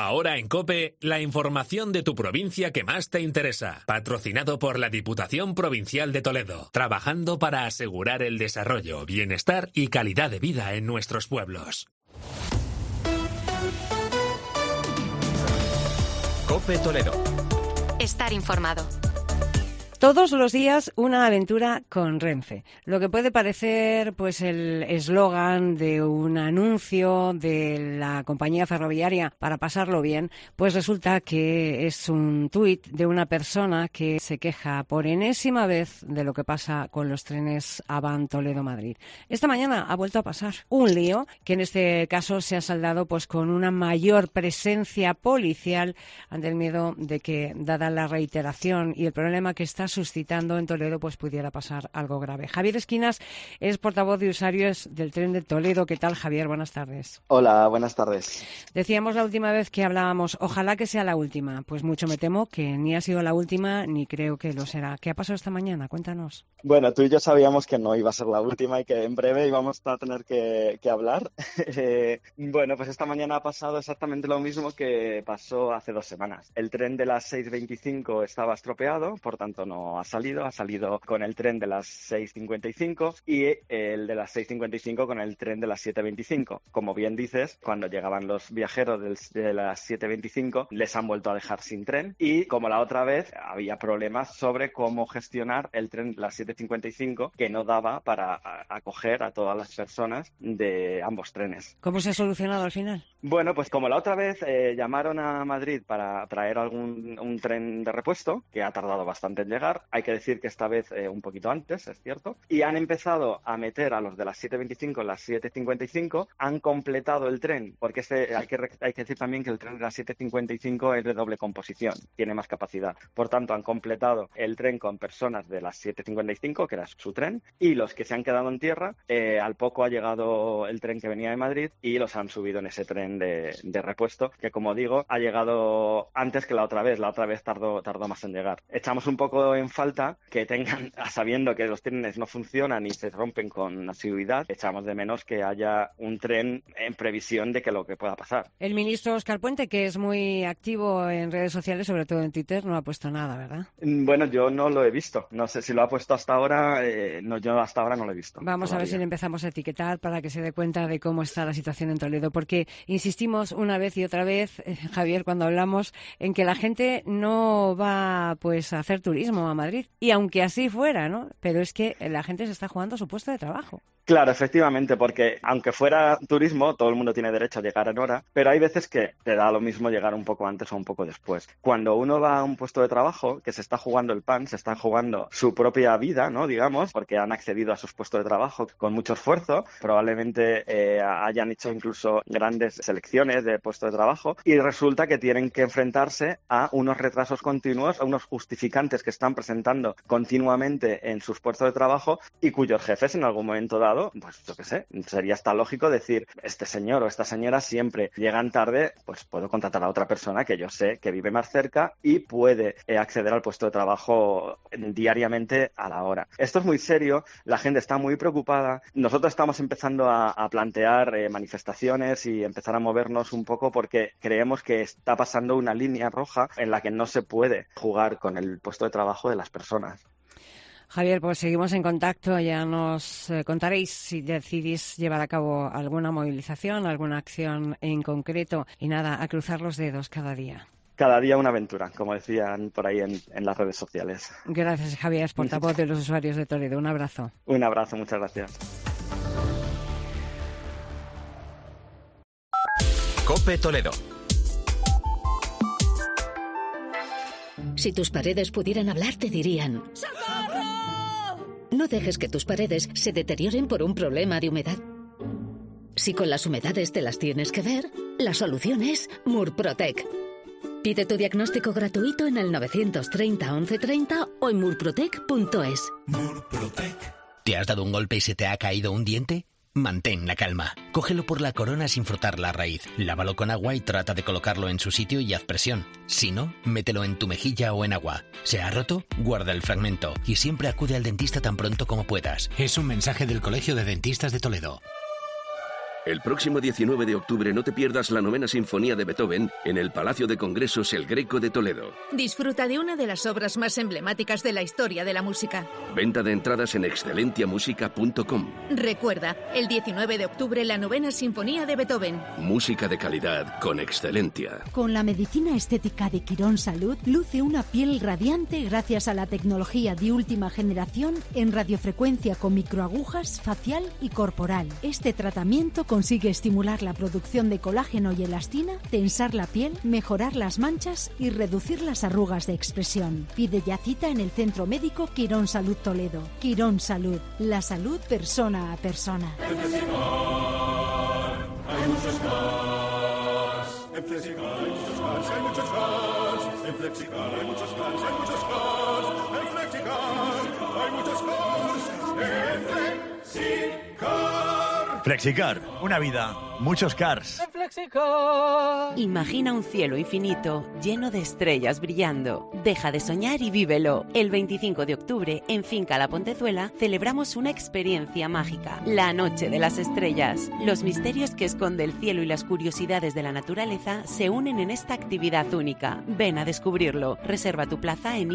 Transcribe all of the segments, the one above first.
Ahora en COPE, la información de tu provincia que más te interesa. Patrocinado por la Diputación Provincial de Toledo. Trabajando para asegurar el desarrollo, bienestar y calidad de vida en nuestros pueblos. COPE Toledo. Estar informado. Todos los días una aventura con Renfe. Lo que puede parecer pues el eslogan de un anuncio de la compañía ferroviaria para pasarlo bien, pues resulta que es un tuit de una persona que se queja por enésima vez de lo que pasa con los trenes Avant Toledo-Madrid. Esta mañana ha vuelto a pasar un lío que en este caso se ha saldado pues con una mayor presencia policial ante el miedo de que, dada la reiteración y el problema que está suscitando en Toledo, pues pudiera pasar algo grave. Javier Esquinas es portavoz de usuarios del tren de Toledo. ¿Qué tal, Javier? Buenas tardes. Hola, buenas tardes. Decíamos la última vez que hablábamos, ojalá que sea la última. Pues mucho me temo que ni ha sido la última, ni creo que lo será. ¿Qué ha pasado esta mañana? Cuéntanos. Bueno, tú y yo sabíamos que no iba a ser la última y que en breve íbamos a tener que hablar. Bueno, pues esta mañana ha pasado exactamente lo mismo que pasó hace 2 semanas. El tren de las 6:25 estaba estropeado, por tanto no ha salido con el tren de las 6:55 y el de las 6:55 con el tren de las 7:25. Como bien dices, cuando llegaban los viajeros de las 7:25 les han vuelto a dejar sin tren y como la otra vez había problemas sobre cómo gestionar el tren de las 7:55 que no daba para acoger a todas las personas de ambos trenes. ¿Cómo se ha solucionado al final? Bueno, pues como la otra vez llamaron a Madrid para traer un tren de repuesto, que ha tardado bastante en llegar, hay que decir que esta vez un poquito antes, es cierto, y han empezado a meter a los de las 7:25 en las 7:55, han completado el tren, porque hay que decir también que el tren de las 7:55 es de doble composición, tiene más capacidad. Por tanto, han completado el tren con personas de las 7:55, que era su tren, y los que se han quedado en tierra, al poco ha llegado el tren que venía de Madrid y los han subido en ese tren de repuesto, que como digo, ha llegado antes que la otra vez tardó más en llegar. Echamos un poco en falta que tengan, sabiendo que los trenes no funcionan y se rompen con asiduidad, echamos de menos que haya un tren en previsión de que lo que pueda pasar. El ministro Óscar Puente, que es muy activo en redes sociales, sobre todo en Twitter, no ha puesto nada, ¿verdad? Bueno, yo no lo he visto. No sé si lo ha puesto hasta ahora. Yo hasta ahora no lo he visto. Vamos todavía. A ver si le empezamos a etiquetar para que se dé cuenta de cómo está la situación en Toledo, porque insistimos una vez y otra vez, Javier, cuando hablamos en que la gente no va pues a hacer turismo a Madrid. Y aunque así fuera, ¿no? Pero es que la gente se está jugando su puesto de trabajo. Claro, efectivamente, porque aunque fuera turismo, todo el mundo tiene derecho a llegar en hora, pero hay veces que te da lo mismo llegar un poco antes o un poco después. Cuando uno va a un puesto de trabajo, que se está jugando el pan, se está jugando su propia vida, ¿no? Digamos, porque han accedido a sus puestos de trabajo con mucho esfuerzo, probablemente hayan hecho incluso grandes selecciones de puestos de trabajo, y resulta que tienen que enfrentarse a unos retrasos continuos, a unos justificantes que están presentando continuamente en sus puestos de trabajo y cuyos jefes en algún momento dado, pues yo qué sé, sería hasta lógico decir, este señor o esta señora siempre llegan tarde, pues puedo contratar a otra persona que yo sé que vive más cerca y puede acceder al puesto de trabajo diariamente a la hora. Esto es muy serio, la gente está muy preocupada, nosotros estamos empezando a plantear manifestaciones y empezar a movernos un poco porque creemos que está pasando una línea roja en la que no se puede jugar con el puesto de trabajo de las personas. Javier, pues seguimos en contacto, ya nos contaréis si decidís llevar a cabo alguna movilización, alguna acción en concreto y nada, a cruzar los dedos cada día. Cada día una aventura, como decían por ahí en las redes sociales. Gracias, Javier, portavoz de los usuarios de Toledo. Un abrazo. Un abrazo, muchas gracias. COPE Toledo. Si tus paredes pudieran hablar, te dirían: ¡socorro! No dejes que tus paredes se deterioren por un problema de humedad. Si con las humedades te las tienes que ver, la solución es Murprotec. Pide tu diagnóstico gratuito en el 930 1130 o en murprotec.es. Murprotec. ¿Te has dado un golpe y se te ha caído un diente? Mantén la calma. Cógelo por la corona sin frotar la raíz. Lávalo con agua y trata de colocarlo en su sitio y haz presión. Si no, mételo en tu mejilla o en agua. ¿Se ha roto? Guarda el fragmento y siempre acude al dentista tan pronto como puedas. Es un mensaje del Colegio de Dentistas de Toledo. El próximo 19 de octubre no te pierdas la 9ª Sinfonía de Beethoven en el Palacio de Congresos El Greco de Toledo. Disfruta de una de las obras más emblemáticas de la historia de la música. Venta de entradas en excelentiamusica.com. Recuerda, el 19 de octubre la 9ª Sinfonía de Beethoven. Música de calidad con Excelentia. Con la medicina estética de Quirón Salud, luce una piel radiante gracias a la tecnología de última generación en radiofrecuencia con microagujas facial y corporal. Este tratamiento consigue estimular la producción de colágeno y elastina, tensar la piel, mejorar las manchas y reducir las arrugas de expresión. Pide ya cita en el Centro Médico Quirón Salud Toledo. Quirón Salud, la salud persona a persona. En Flexicar hay muchos cars. En Flexicar hay muchos cars, hay muchos cars. En Flexicar hay muchos cars, hay muchos cars. En Flexicar hay muchos cars. En Flexicar. Flexicar, una vida, muchos cars. Imagina un cielo infinito lleno de estrellas brillando. Deja de soñar y vívelo. El 25 de octubre, en Finca La Pontezuela, celebramos una experiencia mágica, la Noche de las Estrellas. Los misterios que esconde el cielo y las curiosidades de la naturaleza se unen en esta actividad única. Ven a descubrirlo. Reserva tu plaza en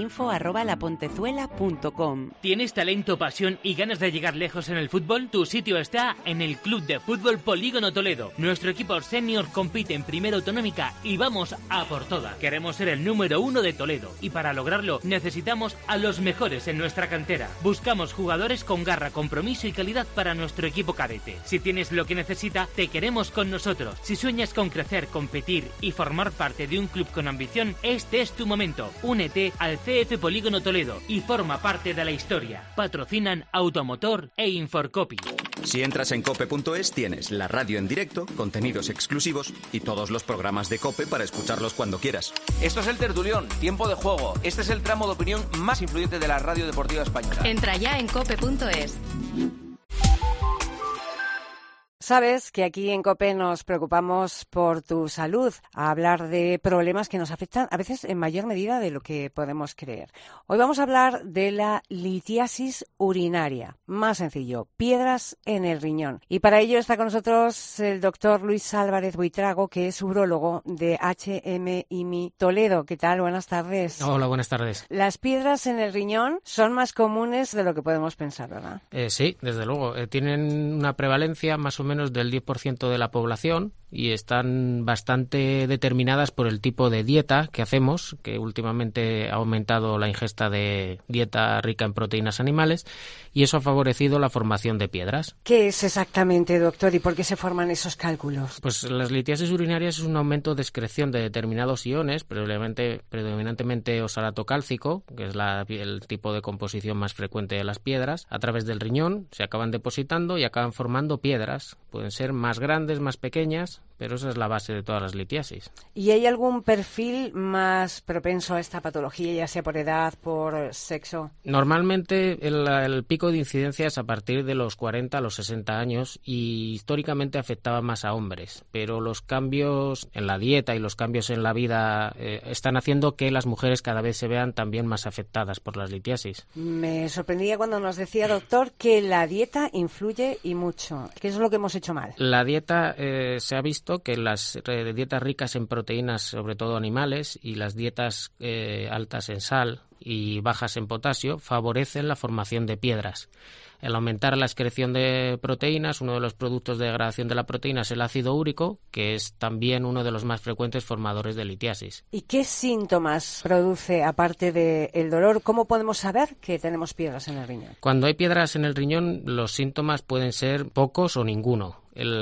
info@lapontezuela.com. ¿Tienes talento, pasión y ganas de llegar lejos en el fútbol? Tu sitio está en el Club de Fútbol Polígono Toledo. Nuestro equipo senior compite en Primera Autonómica y vamos a por todas. Queremos ser el número 1 de Toledo y para lograrlo necesitamos a los mejores en nuestra cantera. Buscamos jugadores con garra, compromiso y calidad para nuestro equipo cadete. Si tienes lo que necesita, te queremos con nosotros. Si sueñas con crecer, competir y formar parte de un club con ambición, este es tu momento. Únete al CF Polígono Toledo y forma parte de la historia. Patrocinan Automotor e Inforcopy. Si entras en cope.es tienes la radio en directo, contenidos exclusivos y todos los programas de COPE para escucharlos cuando quieras. Esto es El Tertulión, tiempo de juego. Este es el tramo de opinión más influyente de la radio deportiva española. Entra ya en cope.es. Sabes que aquí en COPE nos preocupamos por tu salud, a hablar de problemas que nos afectan a veces en mayor medida de lo que podemos creer. Hoy vamos a hablar de la litiasis urinaria. Más sencillo, piedras en el riñón. Y para ello está con nosotros el doctor Luis Álvarez Buitrago, que es urólogo de HMIMI Toledo. ¿Qué tal? Buenas tardes. Hola, buenas tardes. Las piedras en el riñón son más comunes de lo que podemos pensar, ¿verdad? Sí, desde luego. Tienen una prevalencia más o menos del 10% de la población y están bastante determinadas por el tipo de dieta que hacemos, que últimamente ha aumentado la ingesta de dieta rica en proteínas animales y eso ha favorecido la formación de piedras. ¿Qué es exactamente, doctor, y por qué se forman esos cálculos? Pues las litiasis urinarias es un aumento de excreción de determinados iones, predominantemente oxalato cálcico, que es el tipo de composición más frecuente de las piedras, a través del riñón se acaban depositando y acaban formando piedras. Pueden ser más grandes, más pequeñas, pero esa es la base de todas las litiasis. ¿Y hay algún perfil más propenso a esta patología, ya sea por edad, por sexo? Normalmente el pico de incidencia es a partir de los 40 a los 60 años y históricamente afectaba más a hombres, pero los cambios en la dieta y los cambios en la vida están haciendo que las mujeres cada vez se vean también más afectadas por las litiasis. Me sorprendía cuando nos decía, doctor, que la dieta influye y mucho. ¿Qué es lo que hemos hecho mal? La dieta se ha visto que las dietas ricas en proteínas, sobre todo animales, y las dietas altas en sal y bajas en potasio favorecen la formación de piedras. El aumentar la excreción de proteínas, uno de los productos de degradación de la proteína es el ácido úrico, que es también uno de los más frecuentes formadores de litiasis. ¿Y qué síntomas produce, aparte del dolor? ¿Cómo podemos saber que tenemos piedras en el riñón? Cuando hay piedras en el riñón, los síntomas pueden ser pocos o ninguno.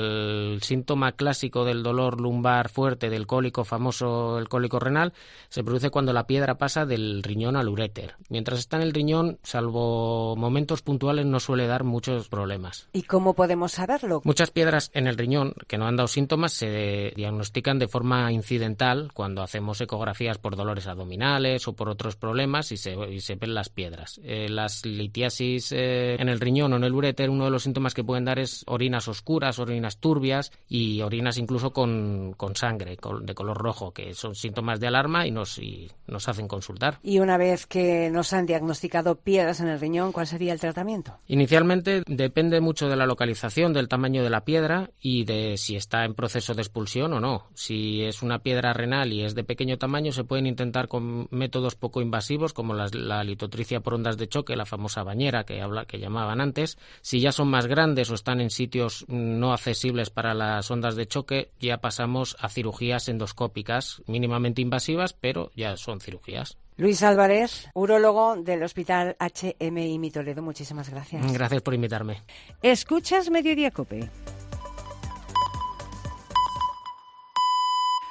El síntoma clásico del dolor lumbar fuerte, del cólico famoso, el cólico renal, se produce cuando la piedra pasa del riñón al uréter. Mientras está en el riñón, salvo momentos puntuales, no suele dar muchos problemas. ¿Y cómo podemos saberlo? Muchas piedras en el riñón que no han dado síntomas se diagnostican de forma incidental cuando hacemos ecografías por dolores abdominales o por otros problemas y se ven las piedras. Las litiasis en el riñón o en el uréter, uno de los síntomas que pueden dar es orinas oscuras o orinas turbias y orinas incluso con sangre de color rojo, que son síntomas de alarma y nos hacen consultar. Y una vez que nos han diagnosticado piedras en el riñón, ¿cuál sería el tratamiento? Inicialmente depende mucho de la localización, del tamaño de la piedra y de si está en proceso de expulsión o no. Si es una piedra renal y es de pequeño tamaño, se pueden intentar con métodos poco invasivos como la litotricia por ondas de choque, la famosa bañera que llamaban antes. Si ya son más grandes o están en sitios no accesibles para las ondas de choque, ya pasamos a cirugías endoscópicas mínimamente invasivas, pero ya son cirugías. Luis Álvarez, urólogo del Hospital HMI Toledo, muchísimas gracias. Gracias por invitarme. ¿Escuchas Mediodía COPE?